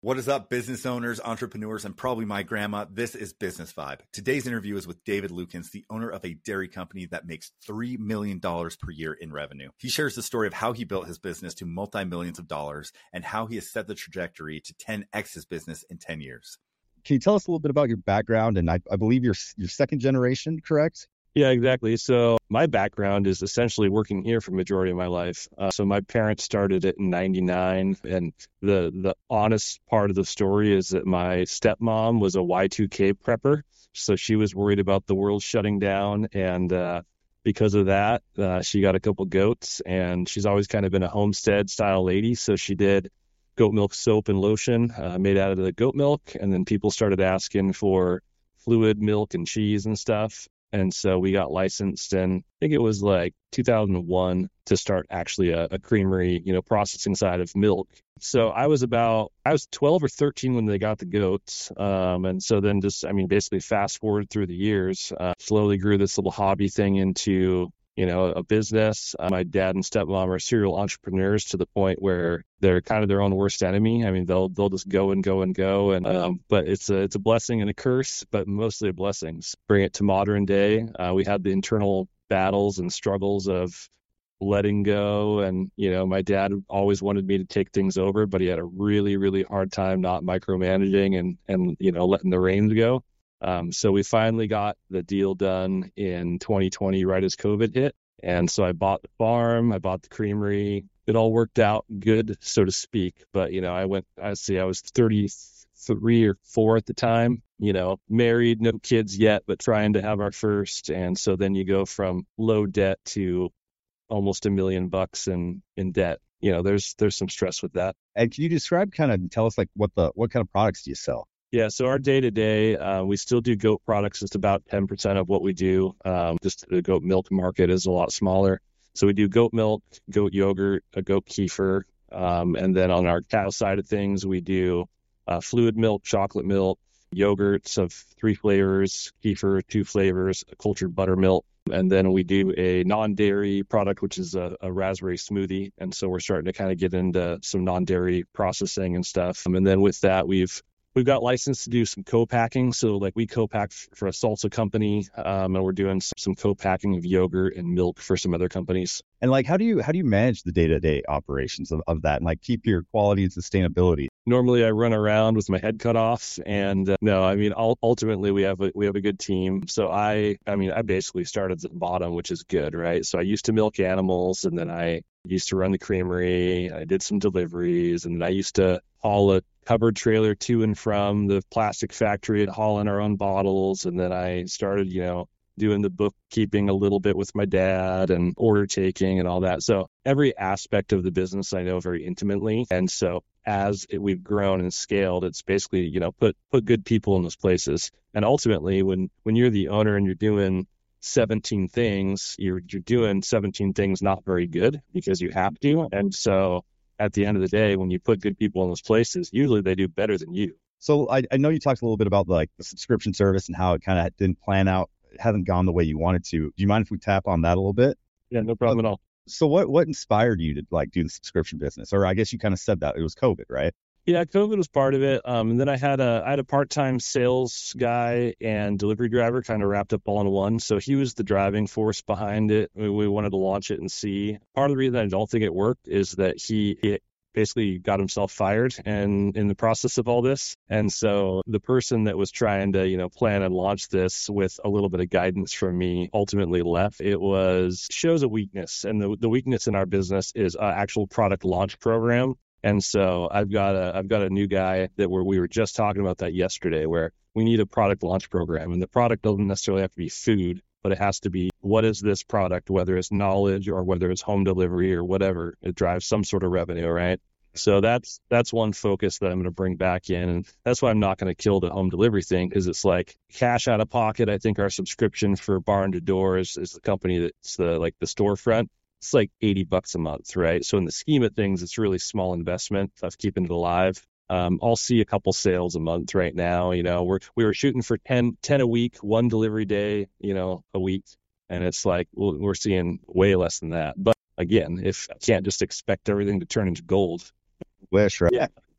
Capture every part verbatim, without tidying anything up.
What is up, business owners, entrepreneurs, and probably my grandma? This is Business Vibe. Today's interview is with David Lukens, the owner of a dairy company that makes three million dollars per year in revenue. He shares the story of how he built his business to multi-millions of dollars and how he has set the trajectory to ten x his business in ten years. Can you tell us a little bit about your background? And I, I believe you're, you're second generation, correct? Yeah, exactly. So my background is essentially working here for the majority of my life. Uh, so my parents started it in ninety-nine. And the, the honest part of the story is that my stepmom was a Y two K prepper. So she was worried about the world shutting down. And uh, because of that, uh, she got a couple goats. And she's always kind of been a homestead style lady. So she did goat milk soap and lotion uh, made out of the goat milk. And then people started asking for fluid milk and cheese and stuff. And so we got licensed in, I think it was like two thousand one to start actually a, a creamery, you know, processing side of milk. So I was about, I was twelve or thirteen when they got the goats. Um, and so then just, I mean, basically fast forward through the years, uh, slowly grew this little hobby thing into, you know, a business. Uh, my dad and stepmom are serial entrepreneurs to the point where they're kind of their own worst enemy. I mean, they'll they'll just go and go and go. And um, but it's a it's a blessing and a curse, but mostly a blessing. Bring it to modern day. Uh, we had the internal battles and struggles of letting go. And, you know, my dad always wanted me to take things over, but he had a really, really hard time not micromanaging and, and you know, letting the reins go. Um, so we finally got the deal done in twenty twenty, right as COVID hit. And so I bought the farm, I bought the creamery. It all worked out good, so to speak. But, you know, I went, I see, I was thirty-three or four at the time, you know, married, no kids yet, but trying to have our first. And so then you go from low debt to almost a million bucks in, in debt. You know, there's, there's some stress with that. And can you describe kind of, tell us like what the, what kind of products do you sell? Yeah, so our day-to-day, uh, we still do goat products. It's about ten percent of what we do. Um, just the goat milk market is a lot smaller. So we do goat milk, goat yogurt, a goat kefir. Um, and then on our cow side of things, we do uh, fluid milk, chocolate milk, yogurts of three flavors, kefir, two flavors, cultured buttermilk. And then we do a non-dairy product, which is a, a raspberry smoothie. And so we're starting to kind of get into some non-dairy processing and stuff. Um, and then with that, we've We've got licensed to do some co-packing. So like we co-pack for a salsa company, um, and we're doing some, some co-packing of yogurt and milk for some other companies. And like, how do you, how do you manage the day-to-day operations of, of that and like keep your quality and sustainability? Normally I run around with my head cut off and uh, no, I mean, ultimately we have a, we have a good team. So I, I mean, I basically started at the bottom, which is good, right? So I used to milk animals and then I used to run the creamery. I did some deliveries and then I used to haul a covered trailer to and from the plastic factory and haul in our own bottles. And then I started, you know, doing the bookkeeping a little bit with my dad and order taking and all that. So every aspect of the business I know very intimately. And so as it, we've grown and scaled, it's basically, you know, put put good people in those places. And ultimately, when when you're the owner and you're doing seventeen things, you're you're doing seventeen things not very good because you have to. And so at the end of the day, when you put good people in those places, usually they do better than you. So I, I know you talked a little bit about like the subscription service and how it kind of didn't plan out, it hasn't gone the way you wanted to. Do you mind if we tap on that a little bit? Yeah, no problem uh, at all. So what what inspired you to like do the subscription business? Or I guess you kind of said that it was COVID, right? Yeah, COVID was part of it. Um, and then I had a I had a part-time sales guy and delivery driver kind of wrapped up all in one. So he was the driving force behind it. We, we wanted to launch it and see. Part of the reason I don't think it worked is that he, he basically got himself fired and in the process of all this. And so the person that was trying to, you know, plan and launch this with a little bit of guidance from me ultimately left. It was shows a weakness. And the, the weakness in our business is an actual product launch program. And so I've got a I've got a new guy that we're, we were just talking about that yesterday, where we need a product launch program. And the product doesn't necessarily have to be food, but it has to be, what is this product, whether it's knowledge or whether it's home delivery or whatever, it drives some sort of revenue, right? So that's that's one focus that I'm going to bring back in. And that's why I'm not going to kill the home delivery thing, because it's like cash out of pocket. I think our subscription for Barn to Door is, is the company that's the like the storefront. It's like eighty bucks a month, right? So in the scheme of things, it's really small investment of keeping it alive. Um, I'll see a couple sales a month right now. You know, we're we were shooting for ten, ten a week, one delivery day, you know, a week, and it's like well, we're seeing way less than that. But again, if I can't just expect everything to turn into gold. Wish, right? Yeah.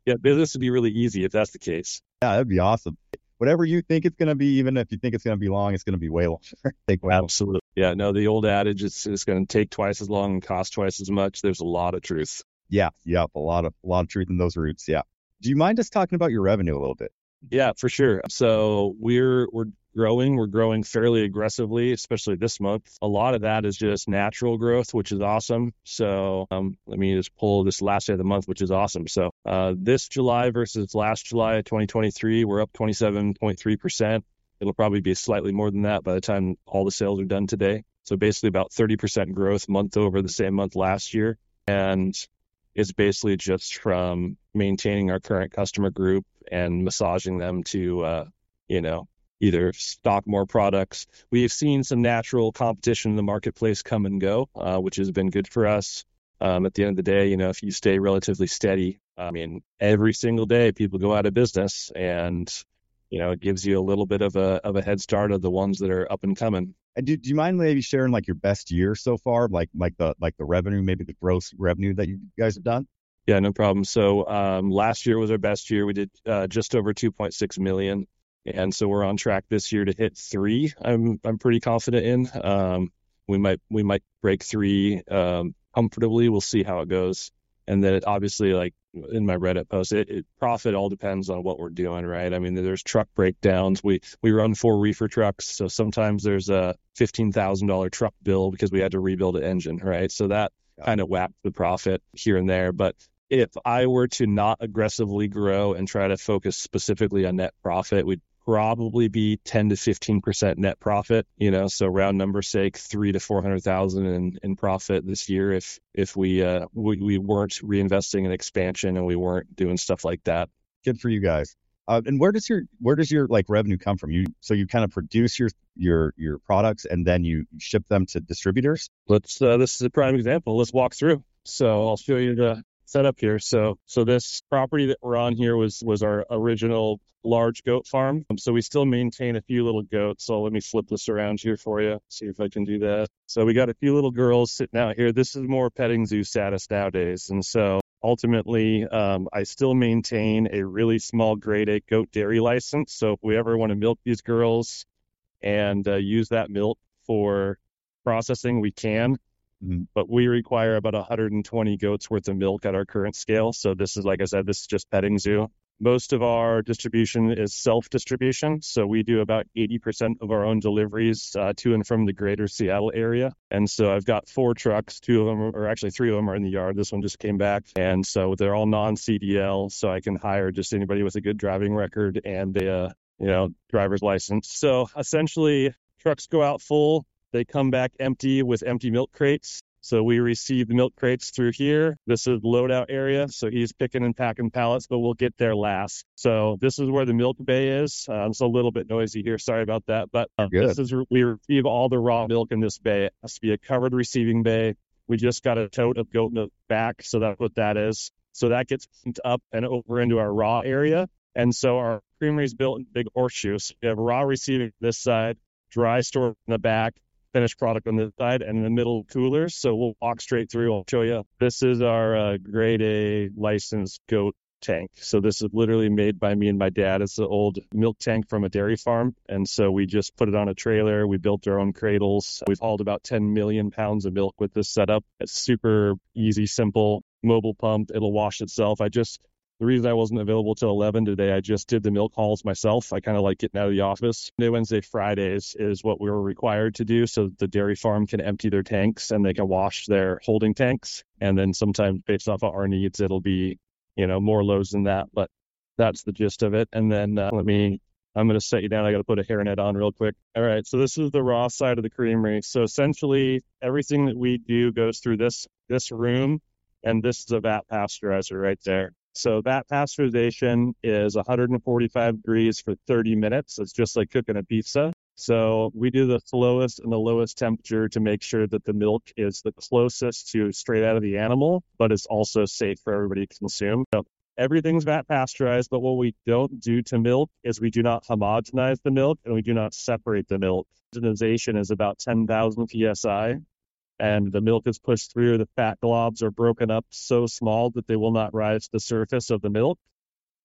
Yeah, business would be really easy if that's the case. Yeah, that'd be awesome. Whatever you think it's going to be, even if you think it's going to be long, it's going to be way longer. Take wow. Absolutely. Yeah, no, the old adage, it's, it's going to take twice as long and cost twice as much. There's a lot of truth. Yeah, yeah, a lot of a lot of truth in those roots. Yeah. Do you mind us talking about your revenue a little bit? Yeah, for sure. So we're we're growing. We're growing fairly aggressively, especially this month. A lot of that is just natural growth, which is awesome. So um, let me just pull this last day of the month, which is awesome. So uh, this July versus last July of twenty twenty-three, we're up twenty-seven point three percent. It'll probably be slightly more than that by the time all the sales are done today. So basically about thirty percent growth month over the same month last year. And it's basically just from maintaining our current customer group and massaging them to, uh, you know, either stock more products. We've seen some natural competition in the marketplace come and go, uh, which has been good for us. Um, at the end of the day, you know, if you stay relatively steady, I mean, every single day people go out of business, and, you know, it gives you a little bit of a of a head start of the ones that are up and coming. And do, do you mind maybe sharing like your best year so far, like like the like the revenue, maybe the gross revenue that you guys have done? Yeah, no problem. So um, last year was our best year. We did uh, just over two point six million, and so we're on track this year to hit three. I'm I'm pretty confident in. Um, we might we might break three um, comfortably. We'll see how it goes. And then it obviously, like in my Reddit post, it, it profit all depends on what we're doing, right? I mean, there's truck breakdowns. We we run four reefer trucks, so sometimes there's a fifteen thousand dollars truck bill because we had to rebuild an engine, right? So that yeah. kind of whacked the profit here and there. But if I were to not aggressively grow and try to focus specifically on net profit, we'd probably be ten to fifteen percent net profit, you know, so round number sake, three to four hundred thousand in, in profit this year if if we uh we, we weren't reinvesting in expansion and we weren't doing stuff like that. Good for you guys. Uh, and where does your where does your like revenue come from? You so you kind of produce your your your products and then you ship them to distributors? Let's uh, this is a prime example. Let's walk through. So I'll show you the setup here. So so this property that we're on here was was our original large goat farm. Um, so we still maintain a few little goats. So let me flip this around here for you, see if I can do that. So we got a few little girls sitting out here. This is more petting zoo status nowadays. And so ultimately, um, I still maintain a really small grade A goat dairy license. So if we ever want to milk these girls and uh, use that milk for processing, we can. Mm-hmm. But we require about one hundred twenty goats worth of milk at our current scale. So this is, like I said, this is just petting zoo. Most of our distribution is self-distribution. So we do about eighty percent of our own deliveries uh, to and from the greater Seattle area. And so I've got four trucks, two of them, or actually three of them are in the yard. This one just came back. And so they're all non-C D L. So I can hire just anybody with a good driving record and a, uh, you know, driver's license. So essentially trucks go out full. They come back empty with empty milk crates. So we receive the milk crates through here. This is the loadout area. So he's picking and packing pallets, but we'll get there last. So this is where the milk bay is. Uh, it's a little bit noisy here. Sorry about that. But uh, this is we receive all the raw milk in this bay. It has to be a covered receiving bay. We just got a tote of goat milk back. So that's what that is. So that gets up and over into our raw area. And so our creamery is built in big horseshoes. We have raw receiving this side, dry store in the back, finished product on this side, and in the middle coolers. So we'll walk straight through. I'll show you. This is our uh, grade A licensed goat tank. So this is literally made by me and my dad. It's an old milk tank from a dairy farm. And so we just put it on a trailer. We built our own cradles. We've hauled about ten million pounds of milk with this setup. It's super easy, simple, mobile pump. It'll wash itself. I just The reason I wasn't available till eleven today, I just did the milk hauls myself. I kind of like getting out of the office. Monday, Wednesday, Fridays is what we were required to do so the dairy farm can empty their tanks and they can wash their holding tanks. And then sometimes based off of our needs, it'll be, you know, more loads than that. But that's the gist of it. And then uh, let me, I'm going to set you down. I got to put a hairnet on real quick. All right. So this is the raw side of the creamery. So essentially everything that we do goes through this, this room. And this is a vat pasteurizer right there. So that pasteurization is one hundred forty-five degrees for thirty minutes. It's just like cooking a pizza. So we do the slowest and the lowest temperature to make sure that the milk is the closest to straight out of the animal, but it's also safe for everybody to consume. So everything's vat pasteurized, but what we don't do to milk is we do not homogenize the milk and we do not separate the milk. Homogenization is about ten thousand P S I. And the milk is pushed through. The fat globs are broken up so small that they will not rise to the surface of the milk.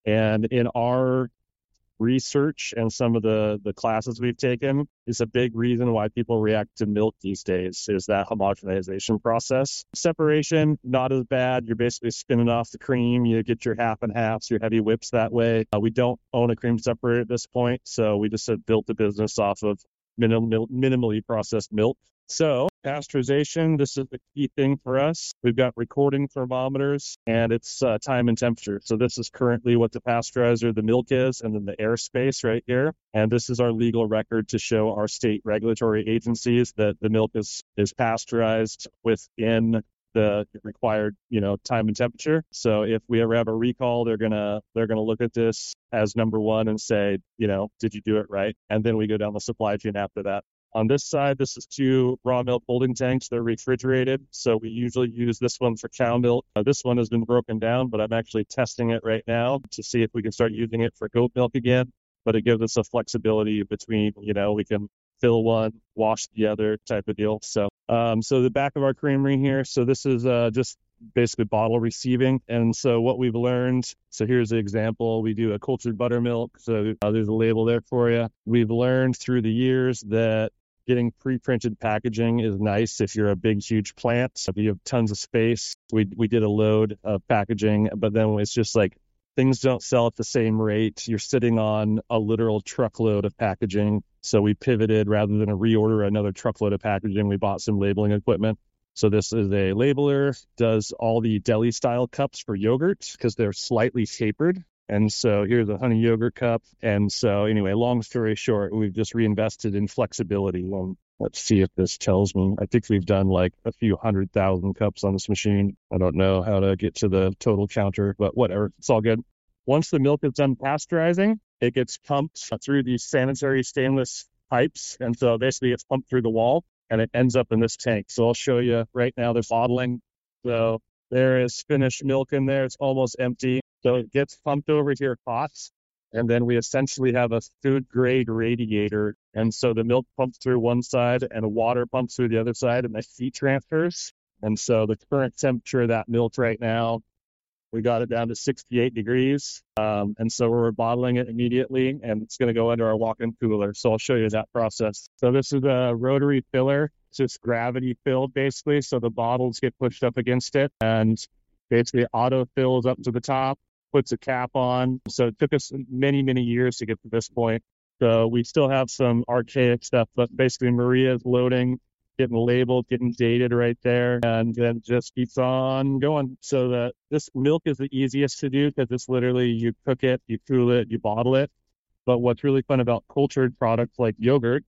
And in our research and some of the, the classes we've taken, is a big reason why people react to milk these days is that homogenization process. Separation, not as bad. You're basically spinning off the cream. You get your half and halves, your heavy whips that way. Uh, we don't own a cream separator at this point, so we just have built the business off of minim- minimally processed milk. So pasteurization, this is the key thing for us. We've got recording thermometers, and it's uh, time and temperature. So this is currently what the pasteurizer, the milk is, and then the airspace right here. And this is our legal record to show our state regulatory agencies that the milk is, is pasteurized within the required, you know, time and temperature. So if we ever have a recall, they're gonna they're gonna look at this as number one and say, you know, did you do it right? And then we go down the supply chain after that. On this side, this is two raw milk holding tanks. They're refrigerated, so we usually use this one for cow milk. Uh, this one has been broken down, but I'm actually testing it right now to see if we can start using it for goat milk again. But it gives us a flexibility between, you know, we can fill one, wash the other type of deal. So, um, so the back of our creamery here. So this is uh, just basically bottle receiving. And so what we've learned, so here's an example. We do a cultured buttermilk. So uh, there's a label there for you. We've learned through the years that getting pre-printed packaging is nice if you're a big, huge plant. If you have tons of space, we we did a load of packaging, but then it's just like things don't sell at the same rate. You're sitting on a literal truckload of packaging. So we pivoted rather than a reorder another truckload of packaging. We bought some labeling equipment. So this is a labeler, does all the deli style cups for yogurt because they're slightly tapered. And so here's a honey yogurt cup. And so anyway, long story short, we've just reinvested in flexibility. Um, let's see if this tells me. I think we've done like a few hundred thousand cups on this machine. I don't know how to get to the total counter, but whatever. It's all good. Once the milk is done pasteurizing, it gets pumped through these sanitary stainless pipes. And so basically it's pumped through the wall and it ends up in this tank. So I'll show you right now, there's bottling. So there is finished milk in there. It's almost empty. So it gets pumped over here hot, and then we essentially have a food-grade radiator. And so the milk pumps through one side and water pumps through the other side, and the heat transfers. And so the current temperature of that milk right now, we got it down to sixty-eight degrees. Um, and so we're bottling it immediately, and it's going to go under our walk-in cooler. So I'll show you that process. So this is a rotary filler. It's just gravity filled, basically. So the bottles get pushed up against it, and basically auto fills up to the top, puts a cap on. So it took us many, many years to get to this point. So we still have some archaic stuff, but basically Maria's loading, getting labeled, getting dated right there, and then just keeps on going. So that this milk is the easiest to do because it's literally you cook it, you cool it, you bottle it. But what's really fun about cultured products like yogurt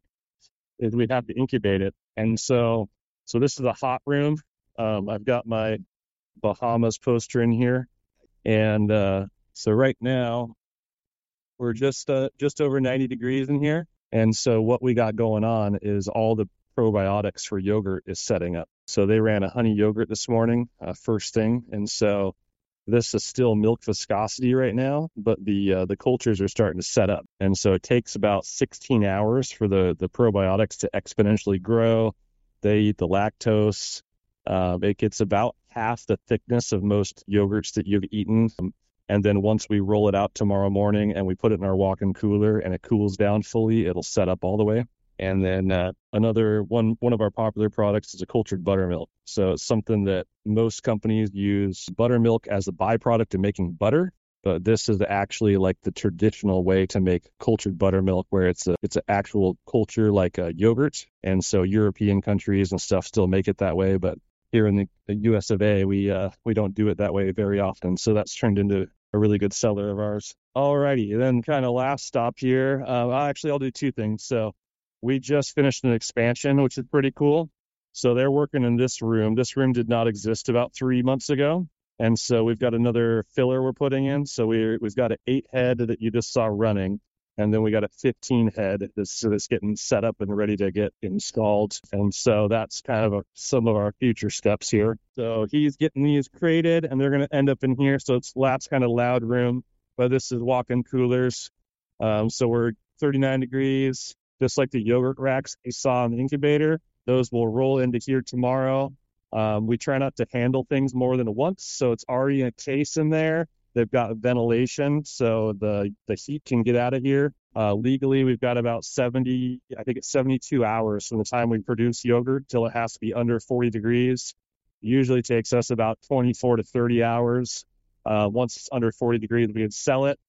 is we have to incubate it. And so, so this is a hot room. Um, I've got my Bahamas poster in here. And uh, so right now, we're just uh, just over ninety degrees in here. And so what we got going on is all the probiotics for yogurt is setting up. So they ran a honey yogurt this morning, uh, first thing. And so this is still milk viscosity right now, but the uh, the cultures are starting to set up. And so it takes about sixteen hours for the, the probiotics to exponentially grow. They eat the lactose. Uh, it gets about half the thickness of most yogurts that you've eaten. And then once we roll it out tomorrow morning and we put it in our walk-in cooler and it cools down fully, it'll set up all the way. And then uh, another one, one of our popular products is a cultured buttermilk. So it's something that most companies use buttermilk as a byproduct of making butter. But this is actually like the traditional way to make cultured buttermilk, where it's a it's an actual culture like a yogurt. And so European countries and stuff still make it that way. But here in the, the U S of A, we uh, we don't do it that way very often. So that's turned into a really good seller of ours. Alrighty, then kind of last stop here. Uh, actually, I'll do two things. So we just finished an expansion, which is pretty cool. So they're working in this room. This room did not exist about three months ago. And so we've got another filler we're putting in. So we, we've got an eight head that you just saw running. And then we got a fifteen head that's, that's getting set up and ready to get installed. And so that's kind of a, some of our future steps here. So he's getting these created and they're going to end up in here. So it's that's kind of loud room, but this is walk-in coolers. Um, so we're thirty-nine degrees, just like the yogurt racks you saw in the incubator. Those will roll into here tomorrow. Um, we try not to handle things more than once. So it's already in a case in there. They've got ventilation, so the, the heat can get out of here. Uh, legally, we've got about seventy, I think it's seventy-two hours from the time we produce yogurt till it has to be under forty degrees. Usually takes us about twenty-four to thirty hours. Uh, once it's under forty degrees, we can sell it.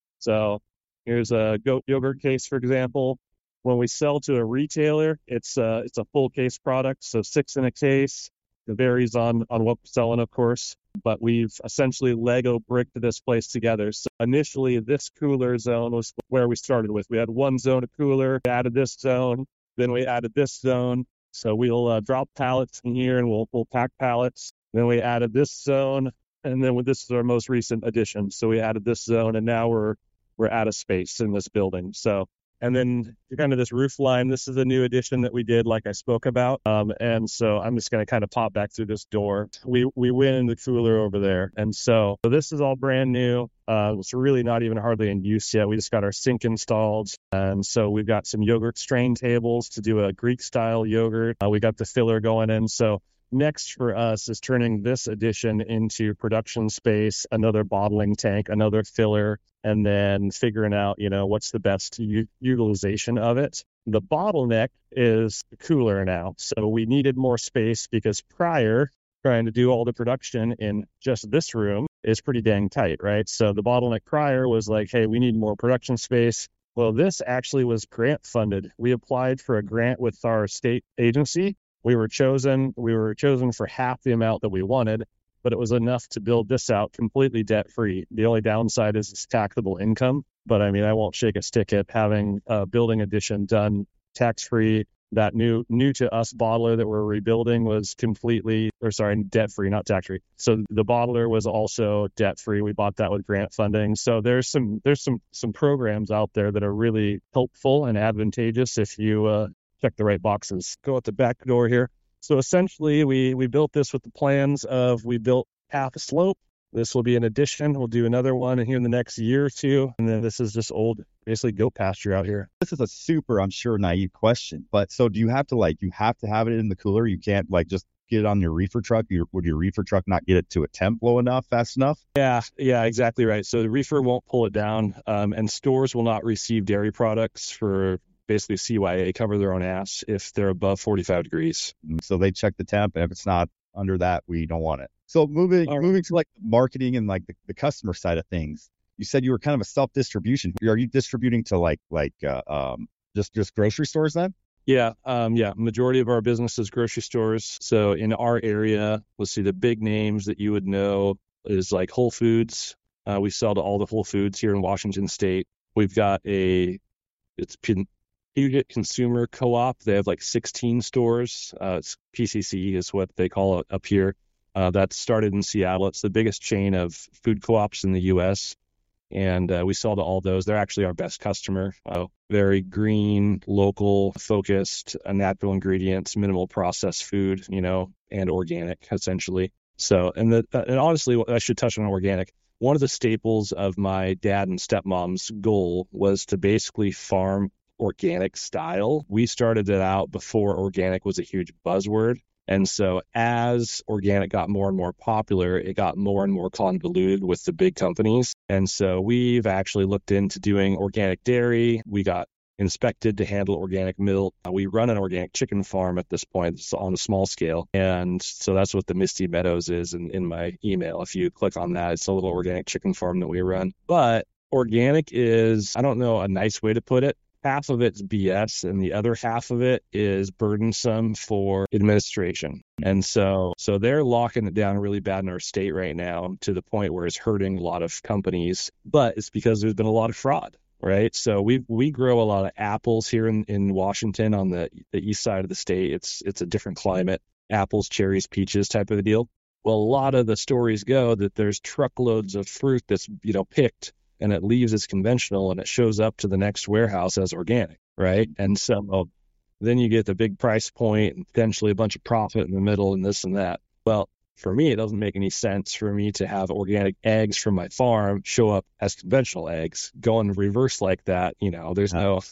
So here's a goat yogurt case, for example. When we sell to a retailer, it's uh, it's a full case product, so six in a case. It varies on, on what we're selling, of course, but we've essentially Lego bricked this place together. So initially, this cooler zone was where we started with. We had one zone of cooler, we added this zone, then we added this zone. So we'll uh, drop pallets in here and we'll, we'll pack pallets. Then we added this zone, and then this is our most recent addition. So we added this zone, and now we're we're out of space in this building. So. And then kind of this roof line, this is a new addition that we did, like I spoke about. Um, and so I'm just going to kind of pop back through this door. We we went in the cooler over there. And so, so this is all brand new. Uh, it's really not even hardly in use yet. We just got our sink installed. And so we've got some yogurt strain tables to do a Greek style yogurt. Uh, we got the filler going in. So next for us is turning this addition into production space, another bottling tank, another filler, and then figuring out, you know, what's the best u- utilization of it. The bottleneck is the cooler now. So we needed more space because prior, trying to do all the production in just this room is pretty dang tight, right? So the bottleneck prior was like, hey, we need more production space. Well, this actually was grant funded. We applied for a grant with our state agency. We were chosen, we were chosen for half the amount that we wanted, but it was enough to build this out completely debt free. The only downside is it's taxable income, but I mean, I won't shake a stick at having a building addition done tax free. That new new to us bottler that we're rebuilding was completely, or sorry, debt free, not tax free. So the bottler was also debt free. We bought that with grant funding. So there's some there's some some programs out there that are really helpful and advantageous if you uh, check the right boxes. Go out the back door here. So essentially, we we built this with the plans of we built half a slope. This will be an addition. We'll do another one here in the next year or two. And then this is just old, basically goat pasture out here. This is a super, I'm sure, naive question. But so do you have to like, you have to have it in the cooler? You can't like just get it on your reefer truck? Your, would your reefer truck not get it to a temp low enough, fast enough? Yeah, yeah, exactly right. So the reefer won't pull it down, um, and stores will not receive dairy products for basically C Y A, cover their own ass, if they're above forty-five degrees. So they check the temp, and if it's not under that, we don't want it. So moving right. moving to like marketing and like the, the customer side of things, you said you were kind of a self-distribution. Are you distributing to like like uh, um just just grocery stores then? Yeah, um, yeah. Majority of our business is grocery stores. So in our area, let's see, the big names that you would know is like Whole Foods. Uh, we sell to all the Whole Foods here in Washington State. We've got a it's Puget Consumer Co-op. They have like sixteen stores. Uh, it's P C C is what they call it up here. Uh, that started in Seattle. It's the biggest chain of food co-ops in the U S, and uh, we sell to all those. They're actually our best customer. Uh, very green, local, focused, uh, natural ingredients, minimal processed food, you know, and organic essentially. So, and the uh, and honestly, I should touch on organic. One of the staples of my dad and stepmom's goal was to basically farm organic style. We started it out before organic was a huge buzzword. And so as organic got more and more popular, it got more and more convoluted with the big companies. And so we've actually looked into doing organic dairy. We got inspected to handle organic milk. We run an organic chicken farm at this point. It's on a small scale. And so that's what the Misty Meadows is in, in my email. If you click on that, it's a little organic chicken farm that we run. But organic is, I don't know a nice way to put it. Half of it's B S and the other half of it is burdensome for administration. And so so they're locking it down really bad in our state right now to the point where it's hurting a lot of companies. But it's because there's been a lot of fraud, right? So we we grow a lot of apples here in, in Washington on the, the east side of the state. It's it's a different climate, apples, cherries, peaches type of a deal. Well, a lot of the stories go that there's truckloads of fruit that's, you know, picked, and it leaves as conventional and it shows up to the next warehouse as organic, right? And so well, then you get the big price point and potentially a bunch of profit in the middle and this and that. Well, for me, it doesn't make any sense for me to have organic eggs from my farm show up as conventional eggs. Going reverse like that, you know, there's no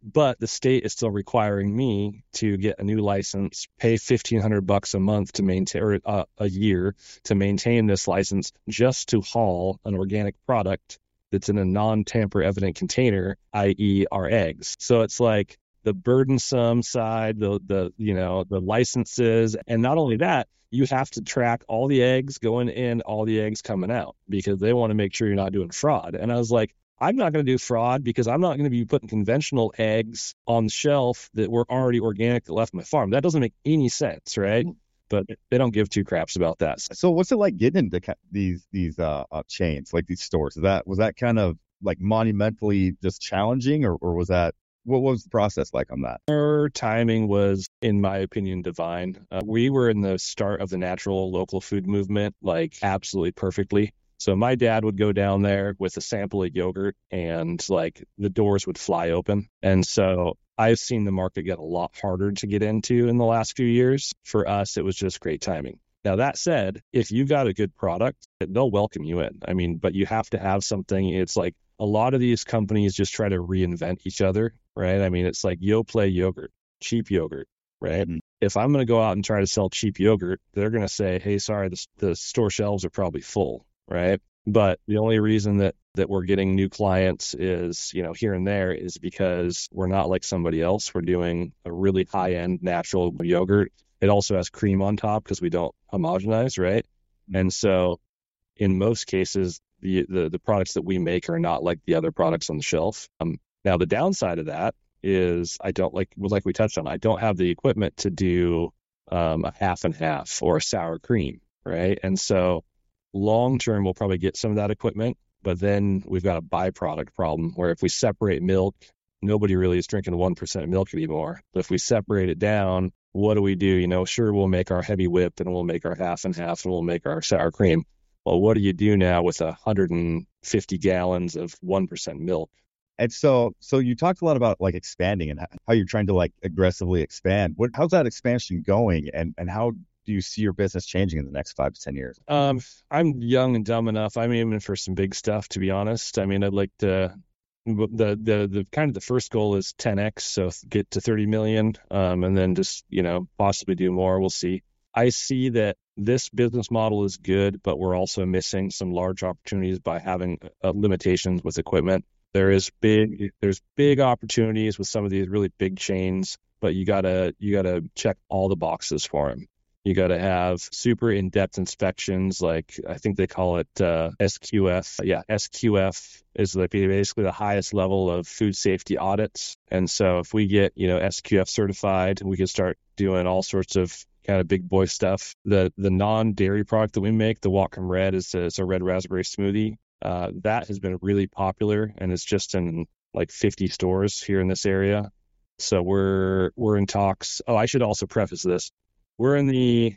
but the state is still requiring me to get a new license, pay fifteen hundred bucks a month to maintain, or uh, a year to maintain this license just to haul an organic product that's in a non-tamper evident container, that is our eggs. So it's like the burdensome side, the, the, you know, the licenses. And not only that, you have to track all the eggs going in, all the eggs coming out, because they want to make sure you're not doing fraud. And I was like, I'm not going to do fraud because I'm not going to be putting conventional eggs on the shelf that were already organic that left my farm. That doesn't make any sense, right? But they don't give two craps about that. So what's it like getting into these these uh, uh, chains, like these stores? Is that was that kind of like monumentally just challenging, or, or was that what was the process like on that? Our timing was, in my opinion, divine. Uh, we were in the start of the natural local food movement, like absolutely perfectly. So my dad would go down there with a sample of yogurt and like the doors would fly open. And so I've seen the market get a lot harder to get into in the last few years. For us, it was just great timing. Now, that said, if you got a good product, they'll welcome you in. I mean, but you have to have something. It's like a lot of these companies just try to reinvent each other, right? I mean, it's like Yoplait yogurt, cheap yogurt, right? Mm-hmm. If I'm going to go out and try to sell cheap yogurt, they're going to say, hey, sorry, the, the store shelves are probably full. Right. But the only reason that, that we're getting new clients is, you know, here and there is because we're not like somebody else. We're doing a really high end natural yogurt. It also has cream on top because we don't homogenize. Right. And so in most cases, the, the, the products that we make are not like the other products on the shelf. Um, now, the downside of that is I don't like, like we touched on, I don't have the equipment to do um, a half and half or a sour cream. Right. And so long term, we'll probably get some of that equipment, but then we've got a byproduct problem where if we separate milk, nobody really is drinking one percent milk anymore. But if we separate it down, what do we do? You know, sure, we'll make our heavy whip and we'll make our half and half and we'll make our sour cream. Well, what do you do now with one hundred fifty gallons of one percent milk? And so, so you talked a lot about like expanding and how you're trying to like aggressively expand. What, how's that expansion going, and and how do you see your business changing in the next five to ten years? Um, I'm young and dumb enough. I'm aiming for some big stuff, to be honest. I mean, I'd like to, the, the, the kind of the first goal is ten X. So get to thirty million, um, and then just, you know, possibly do more. We'll see. I see that this business model is good, but we're also missing some large opportunities by having uh, limitations with equipment. There is big, there's big opportunities with some of these really big chains, but you gotta, you gotta check all the boxes for them. You got to have super in-depth inspections, like I think they call it uh, S Q F. Yeah, S Q F is like basically the highest level of food safety audits. And so if we get, you know, S Q F certified, we can start doing all sorts of kind of big boy stuff. The the non-dairy product that we make, the Whatcom Red, is a, it's a red raspberry smoothie. Uh, that has been really popular, and it's just in like fifty stores here in this area. So we're we're in talks. Oh, I should also preface this. We're in the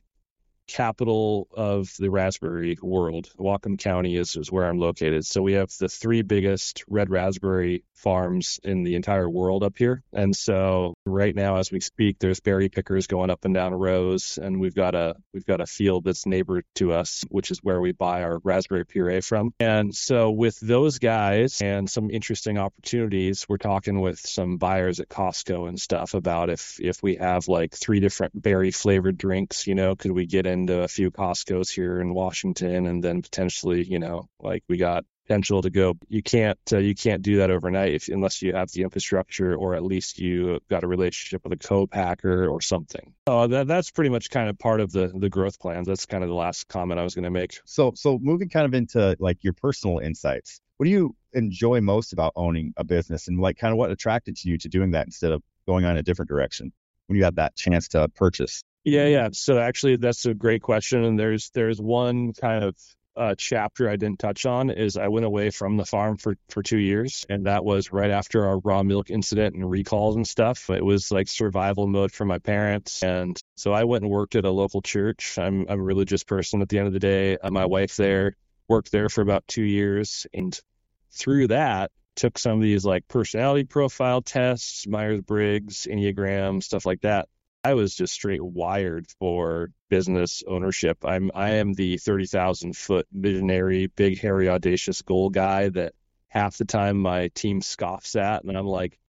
capital of the raspberry world. Whatcom County is, is where I'm located. So we have the three biggest red raspberry farms in the entire world up here. And so right now, as we speak, there's berry pickers going up and down rows, and we've got a we've got a field that's neighbor to us, which is where we buy our raspberry puree from. And so with those guys and some interesting opportunities, we're talking with some buyers at Costco and stuff about if if we have like three different berry flavored drinks, you know, could we get into a few Costco's here in Washington, and then potentially, you know, like we got potential to go. You can't uh, you can't do that overnight if unless you have the infrastructure, or at least you got a relationship with a co-packer or something. So that that's pretty much kind of part of the the growth plans. That's kind of the last comment I was going to make. So so moving kind of into like your personal insights, what do you enjoy most about owning a business, and like kind of what attracted you to doing that instead of going on a different direction when you had that chance to purchase? Yeah, yeah. So actually, that's a great question. And there's there's one kind of uh, chapter I didn't touch on is I went away from the farm for, for two years. And that was right after our raw milk incident and recalls and stuff. It was like survival mode for my parents. And so I went and worked at a local church. I'm, I'm a religious person at the end of the day. Uh, my wife there worked there for about two years. And through that, took some of these like personality profile tests, Myers-Briggs, Enneagram, stuff like that. I was just straight wired for business ownership. I'm I am the thirty thousand foot visionary, big, hairy, audacious goal guy that half the time my team scoffs at. And I'm like,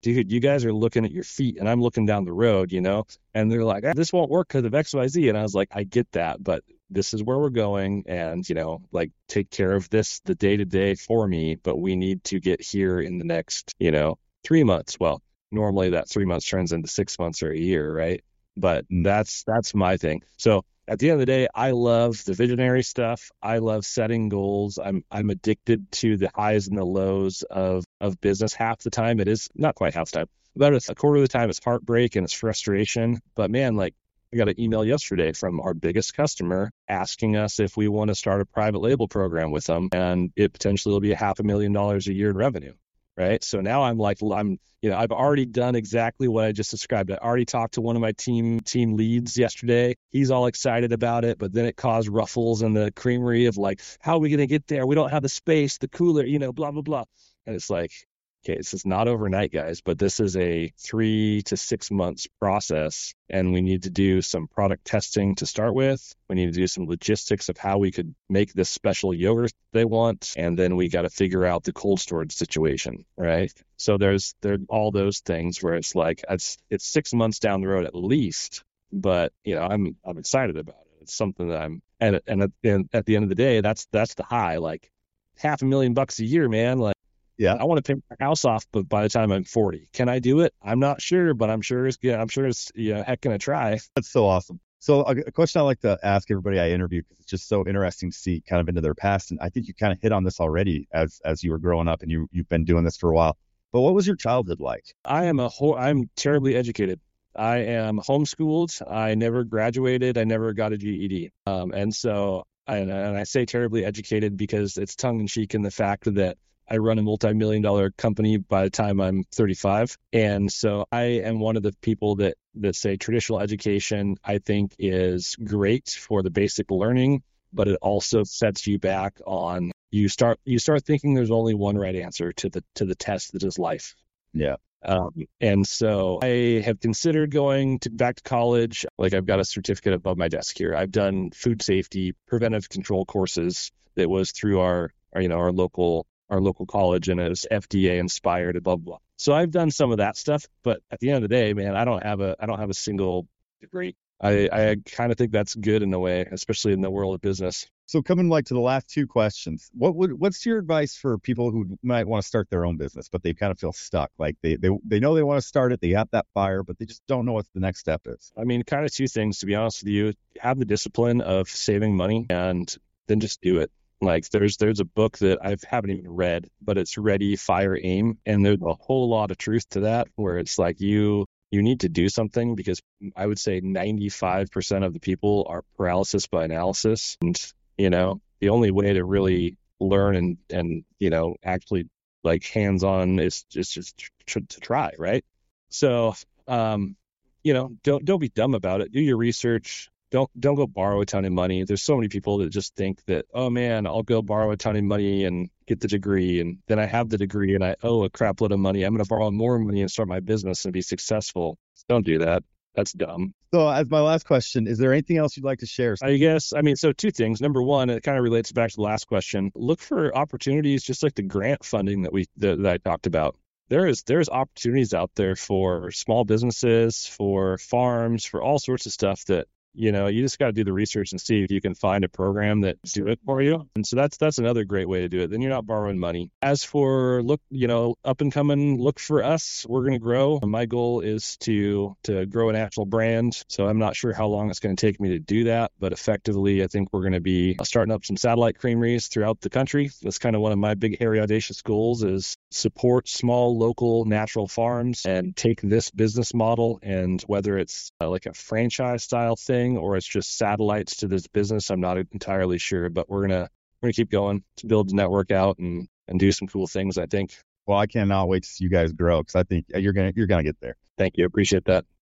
dude, you guys are looking at your feet and I'm looking down the road, you know, and they're like, ah, this won't work because of X, Y, Z. And I was like, I get that, but this is where we're going. And, you know, like take care of this, the day to day for me, but we need to get here in the next, you know, three months. Well, normally that three months turns into six months or a year. Right. But that's, that's my thing. So at the end of the day, I love the visionary stuff. I love setting goals. I'm I'm addicted to the highs and the lows of, of business. Half the time it is, not quite half the time, about a quarter of the time it's heartbreak and it's frustration. But man, like I got an email yesterday from our biggest customer asking us if we want to start a private label program with them, and it potentially will be a half a million dollars a year in revenue. Right. So now I'm like, I'm, you know, I've already done exactly what I just described. I already talked to one of my team team leads yesterday. He's all excited about it, but then it caused ruffles in the creamery of like, how are we going to get there? We don't have the space, the cooler, you know, blah, blah, blah. And it's like, okay, this is not overnight, guys, but this is a three to six months process. And we need to do some product testing to start with. We need to do some logistics of how we could make this special yogurt they want. And then we got to figure out the cold storage situation, right? So there's there all those things where it's like, it's it's six months down the road at least, but you know, I'm I'm excited about it. It's something that I'm, and and at, and at the end of the day, that's that's the high, like half a million bucks a year, man. Like, yeah, I want to pay my house off, but by the time I'm forty, can I do it? I'm not sure, but I'm sure it's yeah, I'm sure it's you know, heck gonna try. That's so awesome. So a, a question I like to ask everybody I interview, because it's just so interesting to see kind of into their past, and I think you kind of hit on this already as as you were growing up, and you you've been doing this for a while. But what was your childhood like? I am a ho- I'm terribly educated. I am homeschooled. I never graduated. I never got a G E D. Um, and so, and, and I say terribly educated because it's tongue in cheek in the fact that I run a multi-million dollar company by the time I'm thirty-five. And so I am one of the people that, that say traditional education, I think, is great for the basic learning, but it also sets you back on, you start, you start thinking there's only one right answer to the, to the test that is life. Yeah. Um, and so I have considered going to back to college. Like I've got a certificate above my desk here. I've done food safety, preventive control courses that was through our, our you know, our local our local college, and it was F D A inspired, blah, blah, blah. So I've done some of that stuff, but at the end of the day, man, I don't have a, I don't have a single degree. I, I kind of think that's good in a way, especially in the world of business. So coming like to the last two questions, what would, what's your advice for people who might want to start their own business, but they kind of feel stuck? Like they, they, they know they want to start it. They have that fire, but they just don't know what the next step is. I mean, kind of two things, to be honest with you. Have the discipline of saving money and then just do it. Like there's there's a book that I haven't even read, but it's Ready, Fire, Aim. And there's a whole lot of truth to that, where it's like you you need to do something, because I would say ninety-five percent of the people are paralysis by analysis. And, you know, the only way to really learn and, and you know, actually like hands-on is just, just to, to try, right? So, um, you know, don't don't be dumb about it. Do your research. Don't don't go borrow a ton of money. There's so many people that just think that, oh man, I'll go borrow a ton of money and get the degree, and then I have the degree and I owe a crap load of money. I'm going to borrow more money and start my business and be successful. Don't do that. That's dumb. So as my last question, is there anything else you'd like to share? I guess, I mean, so two things. Number one, it kind of relates back to the last question. Look for opportunities, just like the grant funding that we that, that I talked about. There is there's opportunities out there for small businesses, for farms, for all sorts of stuff that, you know, you just got to do the research and see if you can find a program that do it for you. And so that's that's another great way to do it. Then you're not borrowing money. As for look, you know, up and coming, look for us. We're going to grow. My goal is to to grow a national brand. So I'm not sure how long it's going to take me to do that, but effectively, I think we're going to be starting up some satellite creameries throughout the country. That's kind of one of my big, hairy, audacious goals, is support small, local, natural farms and take this business model, and whether it's uh, like a franchise style thing or it's just satellites to this business, I'm not entirely sure, but we're gonna we're gonna keep going to build the network out and and do some cool things, I think. Well, I cannot wait to see you guys grow, because I think you're gonna you're gonna get there. Thank you, appreciate that.